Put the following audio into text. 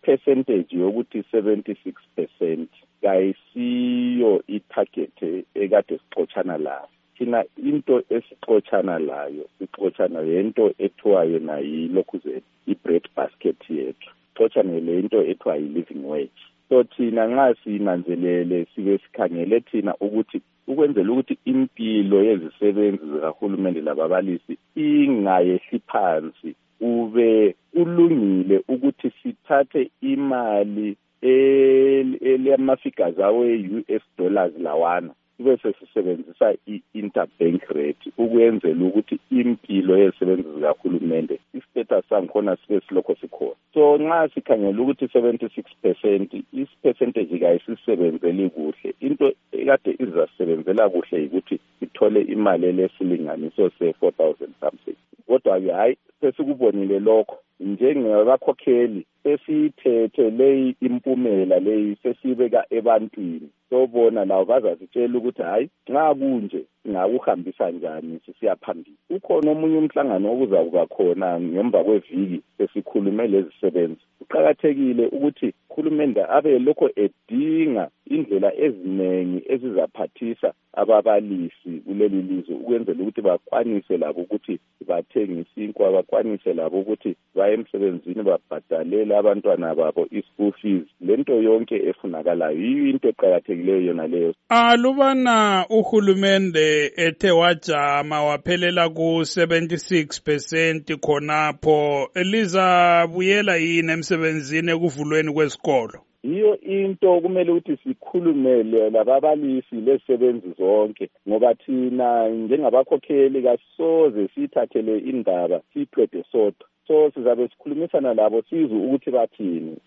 percentage yokuthi 76% kayisiyo itarget ekade sixoxana layo. Thina into esixoxana layo sixoxana lento ethiwa yona yilokhu i-bread basket yethu. Sixoxana lento ethiwa yi-living wage. So thina nxa sinanzelele sibe sikhangele thina ukuthi ukwenzela ukuthi impilo yezisebenzi zikahulumende lababalisi ingayehli phansi, ube ulungile ukuthi sithathe imali elama-figures awe-US dollars lawana sibe sesisebenzisa i-interbank rate ukwenzela ukuthi impilo yezisebenzi zikahulumende istatus sangikhona sibe silokho sikhona. So nxa sikhangela ukuthi 76% ispercentage kayisisebenzeli kuhle, into ekade izasebenzela kuhle ukuthi sithole imali lesilinganiso se-4,000 something. Kodwa-ke hayi sesikubonile lokho njengabakhokheli sesithethe leyi impumela leyi sesibeka ebantwini. Sobona lawo bazasitshela ukuthi hayi nxa kunje singakuhambisa njani sisiya phambili. Ukhona omunye umhlangano okuzakuba khona ngemva kweviki sesikhulume lezi sebenzi. Kuqakathekile ukuthi uhulumende abe lokho edinga indlela eziningi ezizaphathisa ababalisi kuleli lizwe ukwenzela ukuthi bakwanise labo ukuthi bathenge isinkwa, bakwanise labo ukuthi baye emsebenzini babhadalele abantwana babo i-school fees. Lento yonke efunakalayo yiyo into eqakathekileyo yona leyo. Alubana uhulumende ethe wajama waphelela ku 76% khonapho, elizabuyela yini emsebenzini ekuvulweni kwesikolo? Iyo into kumele ukuthi sikhulumele lababalisi lezisebenzi zonke, ngoba thina njengabakhokheli kasoze sithathele indaba siqede sodwa. So sizabe sikhulumisana labo sizwe ukuthi bathini.